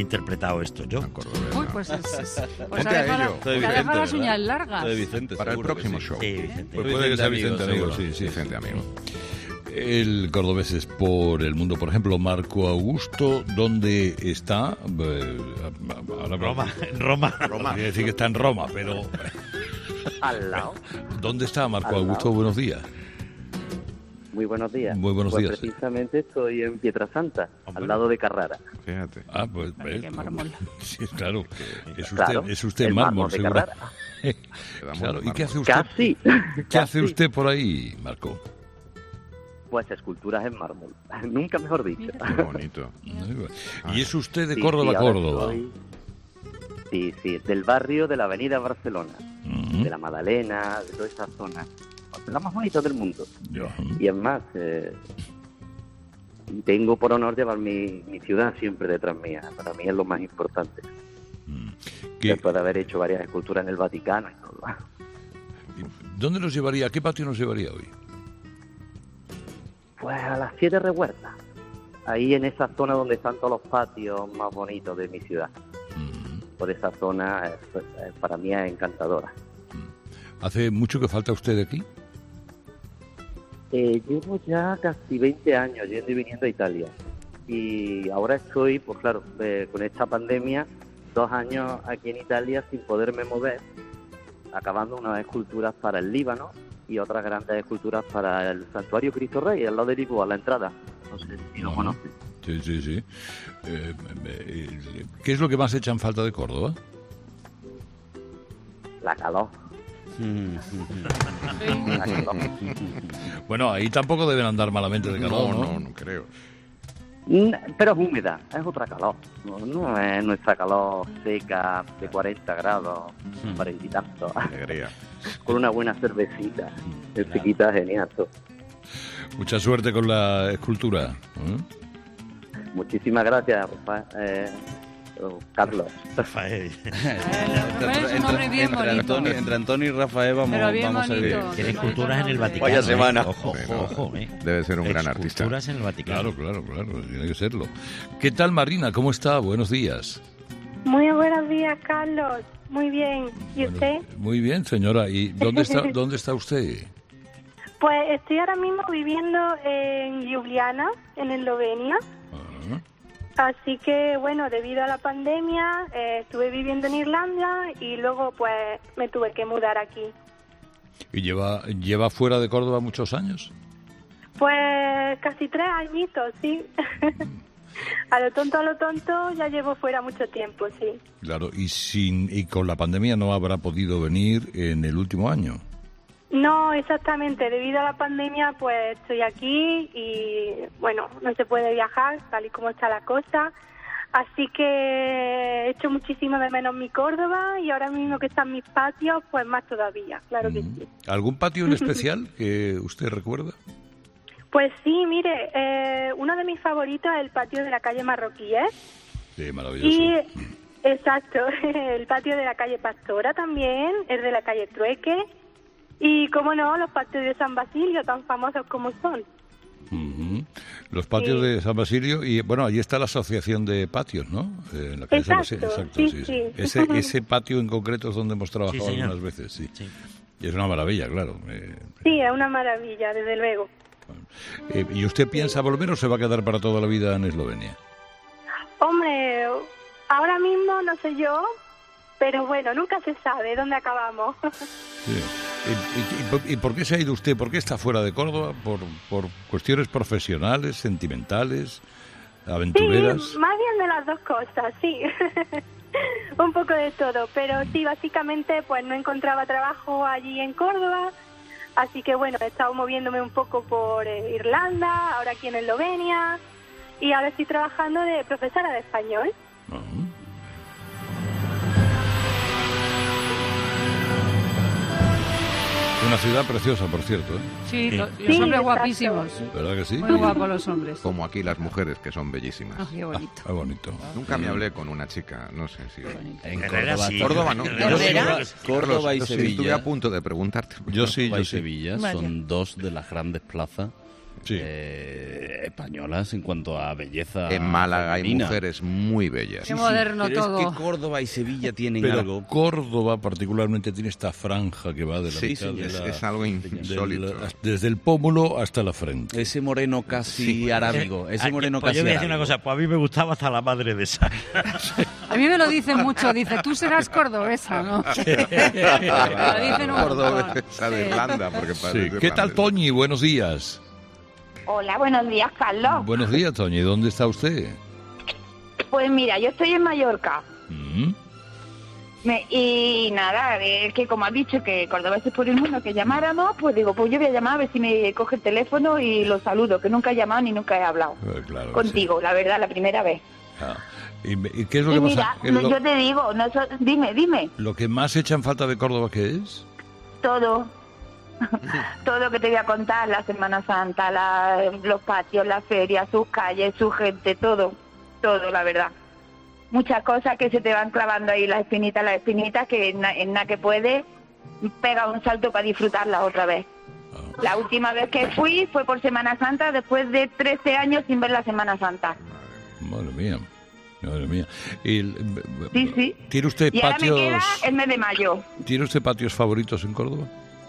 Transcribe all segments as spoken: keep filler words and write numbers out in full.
interpretado esto yo. Uy, pues es, es, pues Ponte a para, ello. para, para, para las uñas largas. De Vicente, Para el seguro próximo que sí. show. Sí, Vicente. Pues puede que sea Vicente Amigo, seguro. sí, sí. Vicente amigo. El cordobés es por el mundo. Por ejemplo, Marco Augusto, ¿dónde está? Eh, ahora Roma, en Roma. Roma. Quiere decir que está en Roma, pero Al lado. ¿dónde está Marco Al lado. Augusto? Buenos días. Muy buenos días. Muy buenos pues días. Precisamente estoy en Pietrasanta, Hombre. al lado de Carrara. Fíjate. Ah, pues Ay, ves. qué mármol. Sí, claro. Es usted, Claro, es usted el mármol, mármol de seguro. Carrara. Quedamos Claro. en ¿Y qué mármol. hace usted? Casi. ¿Qué Casi. hace usted por ahí, Marco? Pues esculturas en mármol. Nunca mejor dicho. Qué bonito. ¿Y es usted de Sí, Córdoba, sí, ahora Córdoba? estoy- Sí, sí, del barrio de la Avenida Barcelona, Ujú. de la Madalena, de toda esa zona. La más bonita del mundo. Ya. Y es más, eh, tengo por honor llevar mi, mi ciudad siempre detrás mía. Para mí es lo más importante. Mm. ¿Qué- Después de haber hecho varias esculturas en el Vaticano y todo. ¿Dónde nos llevaría? ¿A qué patio nos llevaría hoy? Pues a las siete revueltas. Ahí en esa zona donde están todos los patios más bonitos de mi ciudad. Mm. Por esa zona, eh, pues, eh, para mí es encantadora. ¿Hace mucho que falta usted de aquí? Eh, llevo ya casi veinte años yendo y viniendo a Italia. Y ahora estoy, pues claro, eh, con esta pandemia, dos años aquí en Italia sin poderme mover, acabando unas esculturas para el Líbano y otras grandes esculturas para el Santuario Cristo Rey, al lado de Lisboa, a la entrada. No sé si lo Ajá. conoces. Sí, sí, sí. Eh, eh, ¿Qué es lo que más echan falta de Córdoba? La calor. La calor. Bueno, ahí tampoco deben andar malamente de calor, No, ¿no? no, no creo. Mm, Pero es húmeda, es otra calor. No, no es nuestra calor seca de cuarenta grados, cuarenta y tanto. Alegría. Con una buena cervecita. El chiquita genial. todo. Mucha suerte con la escultura. ¿eh? Muchísimas gracias, Rafa- eh, oh, Carlos. Rafael. Rafael es un hombre bien entre, bonito. Antonio, entre Antonio y Rafael vamos, Pero bien vamos a ir. bonito. Tiene esculturas en el Vaticano. Vaya ¿eh? semana. Ojo, Sí, ojo, no. ojo, ¿eh? Debe ser un gran artista. Esculturas en el Vaticano. Claro, claro, claro, tiene que serlo. ¿Qué tal, Marina? ¿Cómo está? Buenos días. Muy buenos días, Carlos. Muy bien. ¿Y Bueno, usted? Muy bien, señora. ¿Y dónde está, dónde está usted? Pues estoy ahora mismo viviendo en Ljubljana, en Eslovenia. Ah, Así que, bueno, debido a la pandemia, eh, estuve viviendo en Irlanda y luego, pues, me tuve que mudar aquí. ¿Y lleva, lleva fuera de Córdoba muchos años? Pues casi tres añitos, sí. A lo tonto, a lo tonto, ya llevo fuera mucho tiempo, sí. Claro, y, sin, y con la pandemia no habrá podido venir en el último año. No, exactamente. Debido a la pandemia, pues estoy aquí y, bueno, no se puede viajar tal y como está la cosa. Así que he hecho muchísimo de menos mi Córdoba y ahora mismo que están mis patios, pues más todavía, claro que sí. ¿Algún patio en especial que usted recuerda? Pues sí, mire, eh, uno de mis favoritos es el patio de la calle Marroquí, ¿eh? Sí, maravilloso. Y, exacto, el patio de la calle Pastora también, el de la calle Trueque. Y, cómo no, los patios de San Basilio, tan famosos como son. Ujú. Los patios Sí. de San Basilio y, bueno, allí está la asociación de patios, ¿no? Eh, en la calle San Exacto, Basilio. sí, sí. Ese, ese patio en concreto es donde hemos trabajado Sí, señor. algunas veces, sí. Sí. Y es una maravilla, claro. Eh, Sí, es una maravilla, desde luego. eh, ¿Y usted piensa volver o se va a quedar para toda la vida en Eslovenia? Hombre, ahora mismo no sé yo, pero bueno, nunca se sabe dónde acabamos. Sí. ¿Y, y- y por- y por qué se ha ido usted? ¿Por qué está fuera de Córdoba? ¿Por, por cuestiones profesionales, sentimentales, aventureras? Sí, más bien de las dos cosas, sí. Un poco de todo, pero sí, básicamente pues no encontraba trabajo allí en Córdoba, así que bueno, he estado moviéndome un poco por eh, Irlanda, ahora aquí en Eslovenia, y ahora estoy trabajando de profesora de español. Ajá. Una ciudad preciosa, por cierto, ¿eh? Sí, Sí. lo- los Sí, hombres exacto. guapísimos. ¿Verdad que sí? Muy guapos los hombres. Como aquí las mujeres, que son bellísimas. Ah, qué bonito. Ah, bonito. Nunca me hablé con una chica, no sé si... En Herrera Córdoba, sí. Córdoba no. Herrera Yo sí. ¿Herrera? Córdoba y Carlos, yo sí estuve Sevilla. a punto de preguntarte. Yo sí, Córdoba yo y sí. Sevilla Vaya. son dos de las grandes plazas Sí. eh, españolas en cuanto a belleza. En Málaga femenina. hay mujeres muy bellas. Qué moderno Pero todo. es que Córdoba y Sevilla tienen Pero algo. Córdoba particularmente tiene esta franja que va de la Sí, mitad sí, de es, la- es algo del- insólito. desde el pómulo hasta la frente. Ese moreno casi Sí. arábigo. Ese Ah, moreno pues casi yo voy a decir una arábigo. cosa, pues a mí me gustaba hasta la madre de esa. A mí me lo dicen mucho, dice, tú serás cordobesa, ¿no? Me lo dicen un montón. Cordobesa de Sí. Irlanda, porque Sí. parece ¿Qué tal, irlandesa. Toñi? Buenos días. Hola, buenos días, Carlos. Buenos días, Toñi. ¿Dónde está usted? Pues mira, yo estoy en Mallorca. Mm. Me- y nada, es que como has dicho que cordobeses por el mundo que llamáramos, pues digo, pues yo voy a llamar a ver si me coge el teléfono y lo saludo, que nunca he llamado ni nunca he hablado Eh, claro, contigo, la verdad, la primera vez. sí. Ah. ¿Y, me- y qué es lo Y que mira, pasa? ¿Qué es no, lo, yo te digo, no so- dime, dime, lo que más echa en falta de Córdoba qué es? todo. Todo lo que te voy a contar, la Semana Santa, la- los patios, las ferias, sus calles, su gente, todo, todo, la verdad. Muchas cosas que se te van clavando ahí, las espinitas, las espinitas, que en na- en nada que puedes, pega un salto para disfrutarlas otra vez. Ah. La última vez que fui fue por Semana Santa, después de trece años sin ver la Semana Santa. Madre mía. Madre mía. Y el- Sí, sí. ¿Tiene usted Y ahora me patios? queda el mes de mayo. ¿Tiene usted patios favoritos en Córdoba?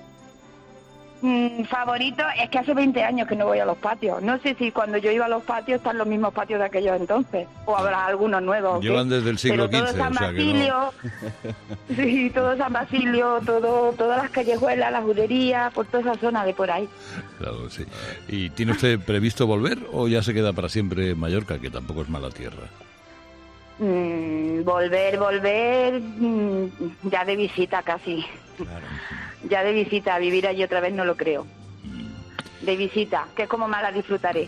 Mm, favorito es que hace veinte años que no voy a los patios. No sé si cuando yo iba a los patios están los mismos patios de aquellos entonces, o habrá algunos nuevos. ¿o qué? Llevan desde el siglo Pero todo quince, San o sea que no- Basilio, sí, todo San Basilio, todo, todas las callejuelas, las juderías, por toda esa zona de por ahí. Claro, sí. ¿Y tiene usted previsto volver o ya se queda para siempre en Mallorca, que tampoco es mala tierra? Mm, volver, volver, mm, ya de visita casi. Ya de visita, vivir allí otra vez no lo creo. De visita, que como más la disfrutaré.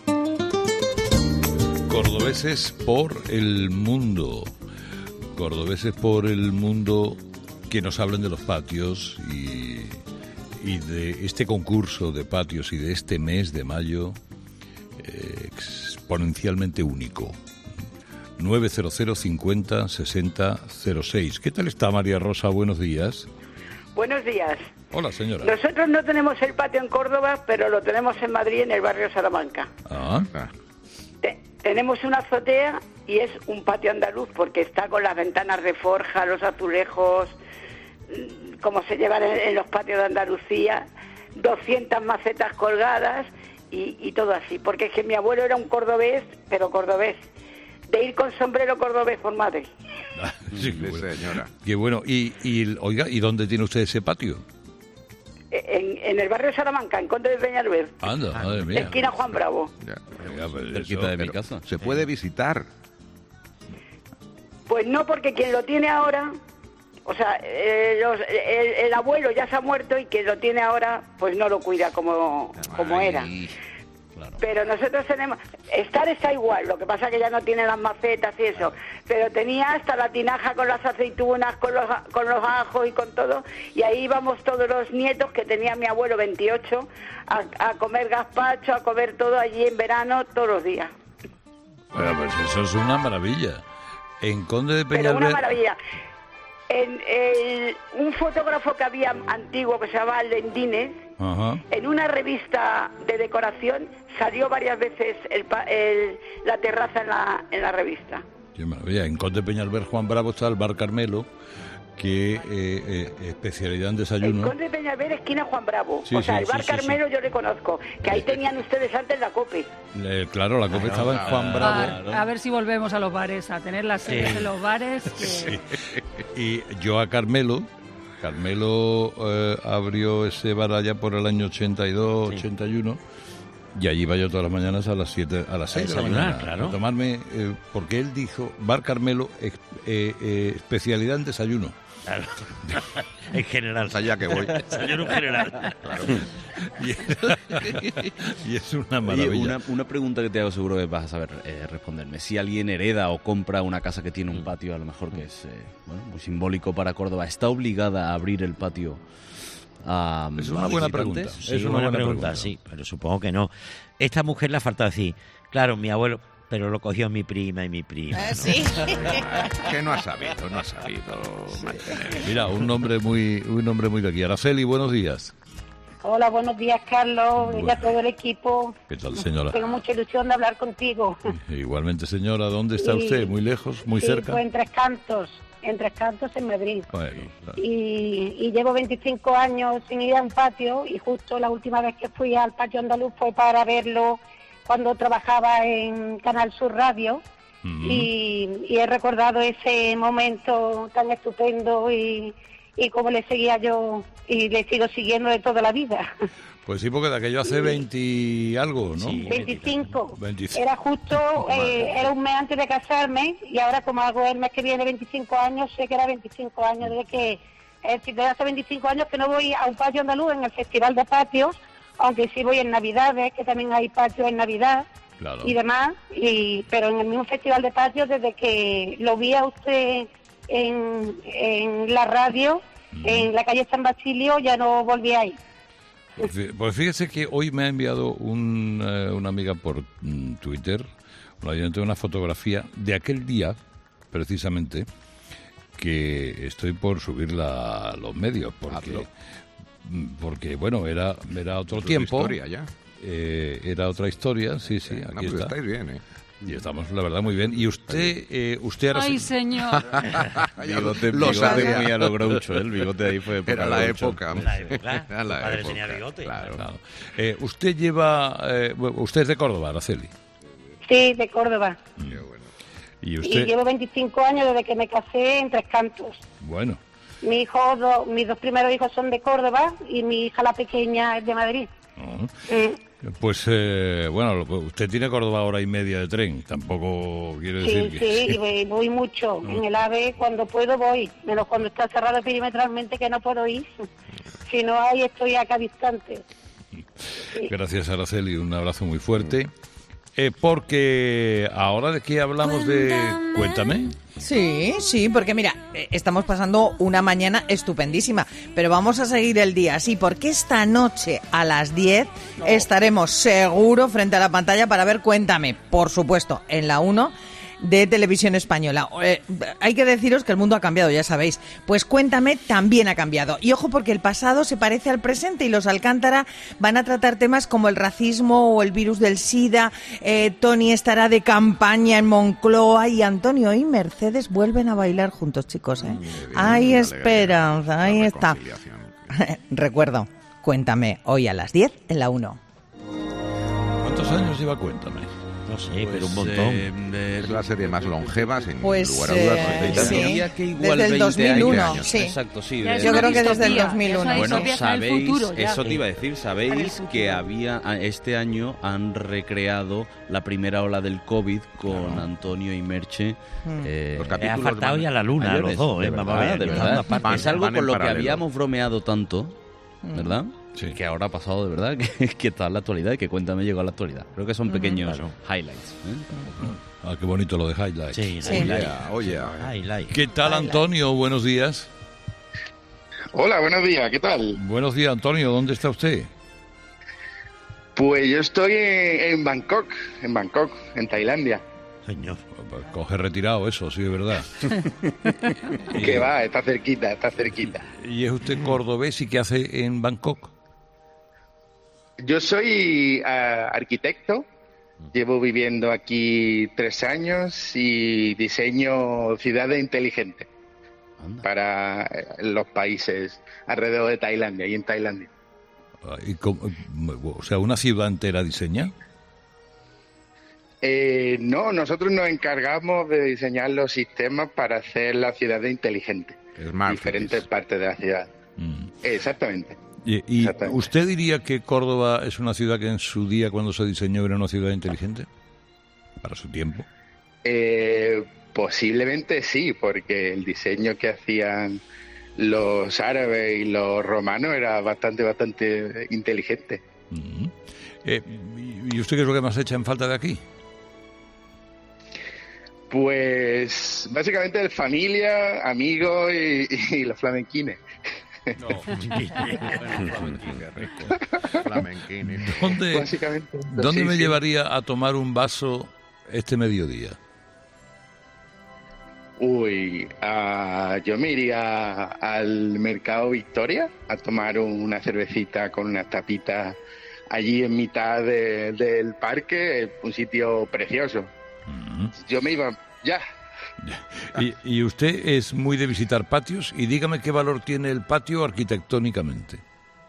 Cordobeses por el mundo. Cordobeses por el mundo que nos hablen de los patios y, y de este concurso de patios y de este mes de mayo eh, exponencialmente único. nueve cero cero cincuenta sesenta cero seis. ¿Qué tal está, María Rosa? Buenos días. Buenos días. Hola, señora. Nosotros no tenemos el patio en Córdoba, pero lo tenemos en Madrid, en el barrio Salamanca. Ah, Ah, Te- tenemos una azotea y es un patio andaluz porque está con las ventanas de forja, los azulejos, mm, como se llevan en, en los patios de Andalucía, doscientas macetas colgadas y, y todo así. Porque es que mi abuelo era un cordobés, pero cordobés, de ir con sombrero cordobés por Madrid. sí, sí, qué bueno. señora. Qué bueno. Y, y, oiga, ¿y dónde tiene usted ese patio? En, en el barrio Salamanca, en Conde de Peñalver, Anda, madre mía. esquina Juan Bravo. Ya. Oiga, pues Cerquita eso- de mi Pero casa. se puede visitar. Pues no, porque quien lo tiene ahora, o sea, eh, los- el, el abuelo ya se ha muerto y quien lo tiene ahora, pues no lo cuida como, como Ay, era. Claro. Pero nosotros tenemos, estar está igual, lo que pasa que ya no tiene las macetas y eso, pero tenía hasta la tinaja con las aceitunas, con los, con los ajos y con todo, y ahí íbamos todos los nietos que tenía mi abuelo veintiocho a, a comer gazpacho, a comer todo allí en verano todos los días. Bueno, pues eso es una maravilla. En Conde de Pero una Peñalver... maravilla. En el- un fotógrafo que había antiguo que se llamaba Lendines, Ajá. en una revista de decoración salió varias veces el pa- el- la terraza en la, en la revista. Qué maravilla. En Conde de Peñalver, Juan Bravo, está el Bar Carmelo, que eh, eh, especialidad en El desayuno. Conde de Peñalver, esquina Juan Bravo. Sí, o sea, sí, el sí, bar sí, sí. Carmelo yo le conozco, que ahí tenían ustedes antes la COPE. Eh, claro, la copa estaba en Juan Bravo. Bar. A ver si volvemos a los bares, a tener las sedes Sí. en los bares. que- Sí. Y yo a Carmelo, Carmelo eh, abrió ese bar allá por el año ochenta y dos, ochenta y uno, y allí iba yo todas las mañanas a las siete, a las seis de la desayunar, mañana, claro. a tomarme, eh, porque él dijo, Bar Carmelo, ex- eh, eh, especialidad en desayuno. Claro. En general. Allá que voy. Desayuno en general. Y, y es una Oye, maravilla. una, una pregunta que te hago, seguro que vas a saber eh, responderme. Si alguien hereda o compra una casa que tiene un patio, a lo mejor que es eh, bueno, muy simbólico para Córdoba, ¿está obligada a abrir el patio a Es una a buena visitantes? pregunta. Sí, Es una buena, buena pregunta, pregunta. sí, pero supongo que no. Esta mujer le ha faltado decir, claro, mi abuelo, pero lo cogió mi prima y mi prima. Ah, ¿no? sí. Que no ha sabido, no ha sabido mantener. Mira, un nombre muy un nombre muy de aquí. Araceli, buenos días. Hola, buenos días, Carlos, Bueno. y a todo el equipo. ¿Qué tal, señora? Tengo mucha ilusión de hablar contigo. Igualmente, señora, ¿dónde está Y- usted? ¿Muy lejos? ¿Muy Sí, cerca? pues en Tres Cantos, en Tres Cantos, en Madrid. Bueno, Y, y llevo veinticinco años sin ir a un patio, y justo la última vez que fui al patio andaluz fue para verlo cuando trabajaba en Canal Sur Radio. y, y he recordado ese momento tan estupendo y, y cómo le seguía yo y le sigo siguiendo de toda la vida. pues sí, porque de aquello hace veinte y algo, ¿no? veinticinco. veinticinco. Era justo, eh, era un mes antes de casarme, y ahora como hago el mes que viene veinticinco años, sé que era veinticinco años desde que, es decir, desde hace veinticinco años que no voy a un patio andaluz en el Festival de Patios, aunque sí voy en Navidades, que también hay patios en Navidad. Claro. Y demás, y pero en el mismo Festival de Patios, desde que lo vi a usted en, en la radio, en la calle San Basilio, ya no volví a ir. Pues fí- Pues fíjese que hoy me ha enviado un, eh, una amiga por mm, Twitter, una, oyente, una fotografía de aquel día, precisamente, que estoy por subirla a los medios, porque, mm, porque bueno, era, era otro Es otra tiempo. historia ya. Eh, era otra historia, sí, sí, No, aquí pues está. estáis bien, ¿eh? Y estamos, la verdad, muy bien. Y usted, eh, usted ahora... Ay, se- señor. Bigote, Lo bigote sabía. muy a lo Groucho, ¿eh? El bigote ahí fue época Era la Groucho. época. La época. Era la Mi padre época, tenía bigote. claro. Claro. Eh, usted lleva... eh, bueno, usted es de Córdoba, Araceli. Sí, de Córdoba. Qué bueno. Y Y usted... llevo veinticinco años desde que me casé en Tres Cantos. Bueno, Mi hijo, do- mis dos primeros hijos son de Córdoba y mi hija la pequeña es de Madrid. ujú. Mm. Pues, eh, bueno, lo- usted tiene Córdoba hora y media de tren. Tampoco quiere Sí, decir que... sí, y voy, voy mucho. En el AVE, cuando puedo, voy. Menos cuando está cerrado perimetralmente, que no puedo ir. Si no hay, estoy acá distante. Gracias, Araceli. Un abrazo muy fuerte. Eh, porque ahora de qué hablamos de... Cuéntame. Sí, sí, porque mira, eh, estamos pasando una mañana estupendísima, pero vamos a seguir el día así, porque esta noche a las diez estaremos seguro frente a la pantalla para ver Cuéntame, por supuesto, en la uno de Televisión Española. Eh, hay que deciros que el mundo ha cambiado, ya sabéis. Pues Cuéntame también ha cambiado. Y ojo, porque el pasado se parece al presente y los Alcántara van a tratar temas como el racismo o el virus del SIDA. Eh, Tony estará de campaña en Moncloa y Antonio y Mercedes vuelven a bailar juntos, chicos. ¿eh? Hay esperanza, ahí está. Recuerdo, Cuéntame hoy a las diez en la uno. ¿Cuántos años lleva Cuéntame? No sé, Pues, pero un montón. eh, Es la serie más longeva, sin Pues, lugar a dudas. eh, veinte sí. años. Diría que igual Desde el veinte dos mil uno, años. sí. Exacto, sí. Ya de- es Yo una creo que desde el distopía, dos mil uno. es una Bueno, distopía en el sabéis, futuro, ya. eso te iba a decir, En el sabéis futuro. que había a- este año han recreado la primera ola del COVID con Antonio y Merche. eh, Los He capítulos faltado van- ya la luna, mayores, los dos, de ¿eh? verdad, Vamos a ver, de en verdad. ambas partes. Es algo van en con lo que paralelo. habíamos bromeado tanto, ¿verdad? Sí. Que ahora ha pasado de verdad, que, que está en la actualidad y que Cuéntame llegó a la actualidad. Creo que son pequeños Claro. highlights. ¿eh? Ah, qué bonito lo de Highlight. Sí, Sí. highlight. Oye, Highlight. ¿Qué tal, Antonio? Buenos días. Hola, buenos días, ¿qué tal? Buenos días, Antonio. ¿Dónde está usted? Pues yo estoy en, en Bangkok, en Bangkok, en Tailandia. Señor. Pues coge retirado, eso, sí, es verdad. Y- Que va, está cerquita, está cerquita. ¿Y es usted cordobés y qué hace en Bangkok? Yo soy ah, arquitecto, llevo viviendo aquí tres años y diseño ciudades inteligentes Anda. para eh, los países alrededor de Tailandia y en Tailandia. Ah, y cómo- o sea, ¿una ciudad entera diseña? Eh, no, nosotros nos encargamos de diseñar los sistemas para hacer las ciudades inteligentes, Smart diferentes cities. partes de la ciudad. Mm. Exactamente. ¿Y, y Exactamente. usted diría que Córdoba es una ciudad que en su día, cuando se diseñó, era una ciudad inteligente? Para su tiempo. Eh, posiblemente sí, porque el diseño que hacían los árabes y los romanos era bastante, bastante inteligente. Mm. Eh, ¿Y y usted qué es lo que más echa en falta de aquí? Pues básicamente de familia, amigos y, y los flamenquines. Flamenquines. ¿Dónde, Básicamente. ¿dónde sí, me sí. llevaría a tomar un vaso este mediodía? Uy, ah, yo me iría al Mercado Victoria a tomar una cervecita con unas tapitas allí en mitad de- del parque, un sitio precioso. Yo me iba ya. Y, y usted es muy de visitar patios, y dígame qué valor tiene el patio arquitectónicamente.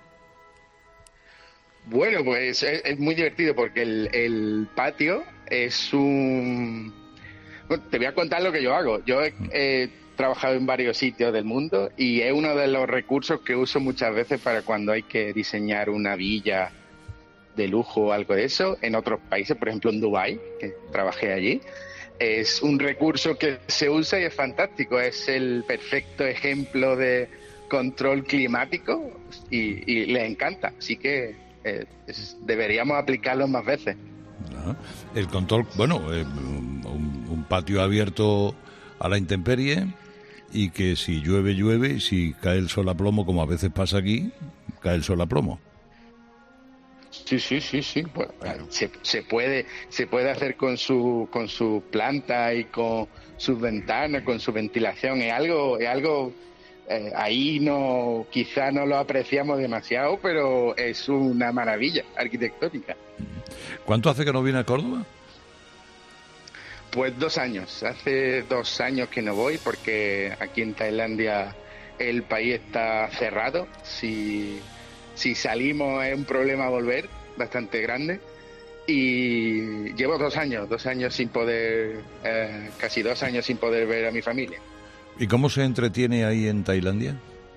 Bueno, pues es, es muy divertido porque el, el patio es un... Bueno, te voy a contar lo que yo hago. Yo he, he trabajado en varios sitios del mundo y es uno de los recursos que uso muchas veces para cuando hay que diseñar una villa de lujo o algo de eso. En otros países, por ejemplo en Dubái, que trabajé allí, es un recurso que se usa y es fantástico. Es el perfecto ejemplo de control climático y, y les encanta. Así que eh, es- deberíamos aplicarlo más veces. Ajá. El control, bueno, eh, un, un patio abierto a la intemperie, y que si llueve, llueve, y si cae el sol a plomo, como a veces pasa aquí, cae el sol a plomo. Sí, sí, sí, sí. Bueno, se, se puede se puede hacer con su con su planta y con sus ventanas, con su ventilación. Es algo es algo eh, ahí no quizá no lo apreciamos demasiado, pero es una maravilla arquitectónica. ¿Cuánto hace que no viene a Córdoba? Pues dos años. Hace dos años que no voy porque aquí en Tailandia el país está cerrado. Si si salimos es un problema volver, bastante grande. Y llevo dos años, dos años sin poder, eh, casi dos años sin poder ver a mi familia. ¿Y cómo se entretiene ahí en Tailandia?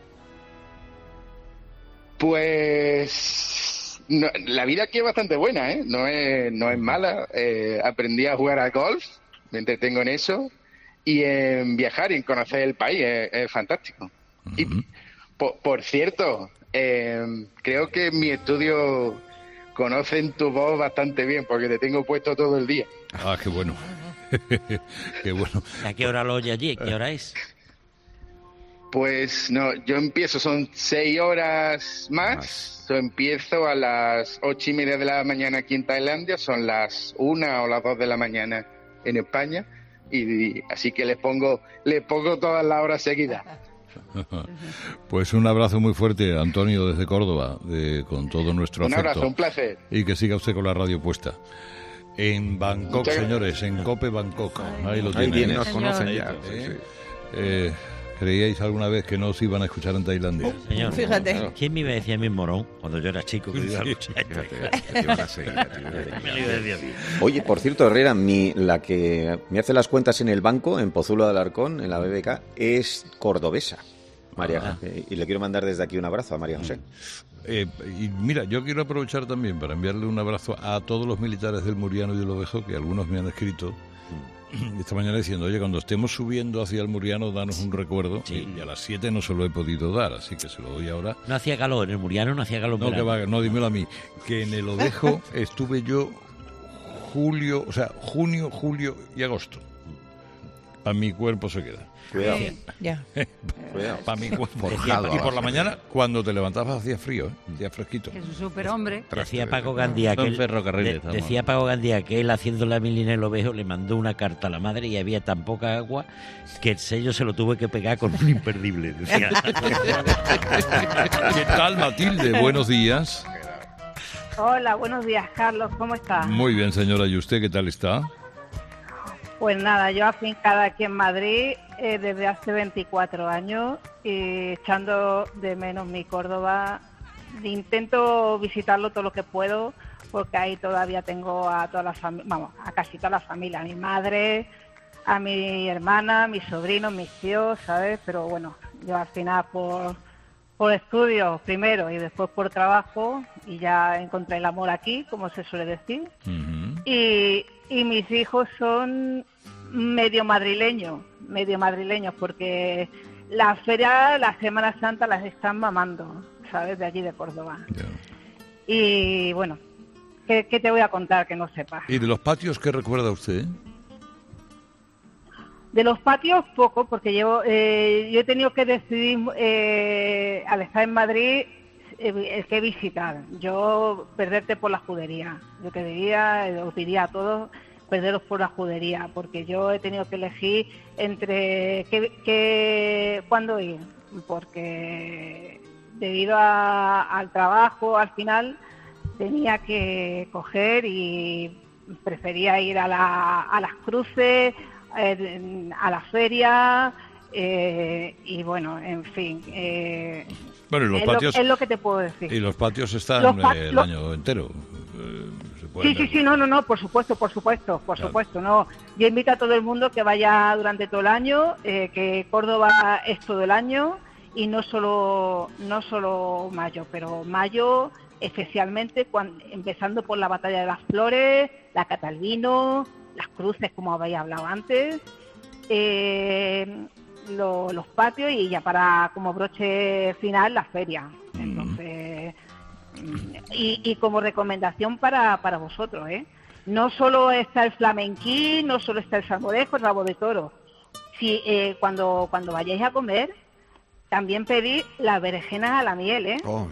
Pues no, la vida aquí es bastante buena, ¿eh? No es, no es mala. Eh, aprendí a jugar al golf, me entretengo en eso, y en viajar y en conocer el país, es, es fantástico. Y por, por cierto, eh, creo que mi estudio conocen tu voz bastante bien, porque te tengo puesto todo el día. Ah, qué bueno. Qué bueno. ¿A qué hora lo oye allí? ¿Qué hora es? Pues no, yo empiezo, son seis horas más. Yo empiezo a las ocho y media de la mañana aquí en Tailandia, son las una o las dos de la mañana en España, y, y así que les pongo, les pongo todas las horas seguidas. Pues un abrazo muy fuerte, Antonio, desde Córdoba, de- con todo nuestro Un afecto. abrazo, un placer. Y que siga usted con la radio puesta. En Bangkok, Muchas gracias. señores, en Cope Bangkok. Ahí lo Ahí tienen. tiene, nos conocen ya. ¿Eh? Sí, sí. Eh, ¿Creíais alguna vez que no os iban a escuchar en Tailandia? Señor, Fíjate. ¿quién me iba a decir a mí morón cuando yo era chico? Que iba a escuchar esto? Fíjate, que te van a seguir, a ti, Me lo iba a decir a mí. Oye, por cierto, Herrera, mi, la que me hace las cuentas en el banco, en Pozuelo de Alarcón, en la B B K, es cordobesa, María Ah. José. Y le quiero mandar desde aquí un abrazo a María José. Eh, y mira, yo quiero aprovechar también para enviarle un abrazo a todos los militares del Muriano y del Ovejo, que algunos me han escrito esta mañana diciendo, oye, cuando estemos subiendo hacia el Muriano, danos un recuerdo. Sí. Y a las siete no se lo he podido dar, así que se lo doy ahora. No hacía calor, en el Muriano no hacía calor. No, en que verano. va, no, dímelo a mí. Que en el Ovejo estuve yo julio, o sea, junio, julio y agosto. Para mi cuerpo se queda. Cuidado. Sí. Ya. Cuidado. Para mi cuerpo. Forjado Y a por la base. mañana, cuando te levantabas, hacía frío, ¿eh? Hacía fresquito. Que es un superhombre. Decía Paco Gandía que Son él, ferrocarriles, de- estamos. decía Paco Gandía que él haciendo la mili en el Ovejo le mandó una carta a la madre y había tan poca agua que el sello se lo tuve que pegar con un imperdible. Decía. ¿Qué tal, Matilde? Buenos días. Hola, buenos días, Carlos, ¿cómo estás? Muy bien, señora. ¿Y usted qué tal está? Pues nada, yo afincada aquí en Madrid eh, desde hace veinticuatro años y echando de menos mi Córdoba. Intento visitarlo todo lo que puedo porque ahí todavía tengo a toda la familia, vamos, a casi toda la familia, a mi madre, a mi hermana, a mis sobrinos, mis tíos, ¿sabes? Pero bueno, yo al final por, por estudios primero y después por trabajo y ya encontré el amor aquí, como se suele decir. Y, y mis hijos son medio madrileños, medio madrileños, porque la feria, la Semana Santa las están mamando, ¿sabes? De allí de Córdoba. Y bueno, ¿qué, qué te voy a contar que no sepas? ¿Y de los patios qué recuerda usted? De los patios poco, porque llevo, eh, yo he tenido que decidir eh, al estar en Madrid eh, el que visitar. Yo perderte por la judería. Yo te diría, eh, os diría a todos, perderos por la judería, porque yo he tenido que elegir entre qué, qué, cuándo ir, porque debido a, al trabajo, al final tenía que coger y prefería ir a, la, a las cruces, eh, a la feria, eh, y bueno, en fin. Eh, bueno, y los es, patios, lo, es lo que te puedo decir. Y los patios están Los pa- eh, el lo- año entero. Eh, se Sí, pueden sí, ver. sí, no, no, no, por supuesto, por supuesto, por Claro. supuesto, no. Yo invito a todo el mundo que vaya durante todo el año, eh, que Córdoba es todo el año y no solo, no solo mayo, pero mayo especialmente, cuan- empezando por la Batalla de las Flores, la Cata al Vino, las cruces, como habéis hablado antes, eh, lo- los patios y ya para como broche final la feria. Entonces, y, y como recomendación para, para vosotros, ¿eh? No solo está el flamenquín, no solo está el salmorejo, el rabo de toro. Si eh, cuando cuando vayáis a comer, también pedid las berenjenas a la miel, ¿eh? Oh,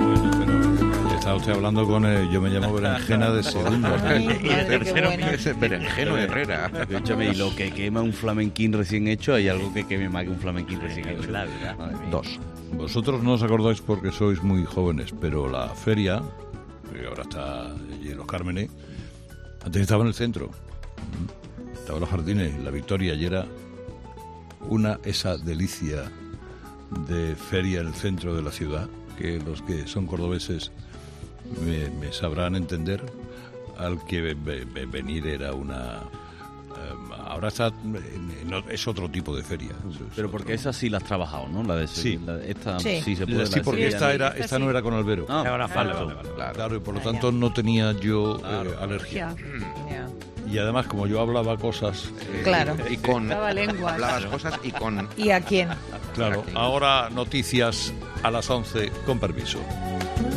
está usted hablando con el, yo me llamo berenjena de segundo. Ay, Y el tercero bueno. es berenjeno Herrera. Escúchame, y lo que quema un flamenquín recién hecho, ¿hay algo que queme más que un flamenquín recién hecho? Madre mía. Dos. Vosotros no os acordáis porque sois muy jóvenes, pero la feria, que ahora está allí en Los Cármenes, antes estaba en el centro. Estaba en los jardines, la Victoria, y era una esa delicia de feria en el centro de la ciudad, que los que son cordobeses me, me sabrán entender. Al que ve- ve- venir era una... em, ahora está, no, es otro tipo de feria. Pero porque esa sí la has trabajado, ¿no? La de Sí. la- esta Sí. sí, se puede. Sí, la de porque Sevilla esta no. era, esta no era con albero. Ah, Ahora vale, falta. vale, vale, vale. Claro, y por lo tanto no tenía yo eh, alergia. Y además, como yo hablaba cosas... eh, Claro. Y con... Daba lenguas. Hablabas cosas y con... ¿Y a quién? Claro, ahora noticias a las once, con permiso.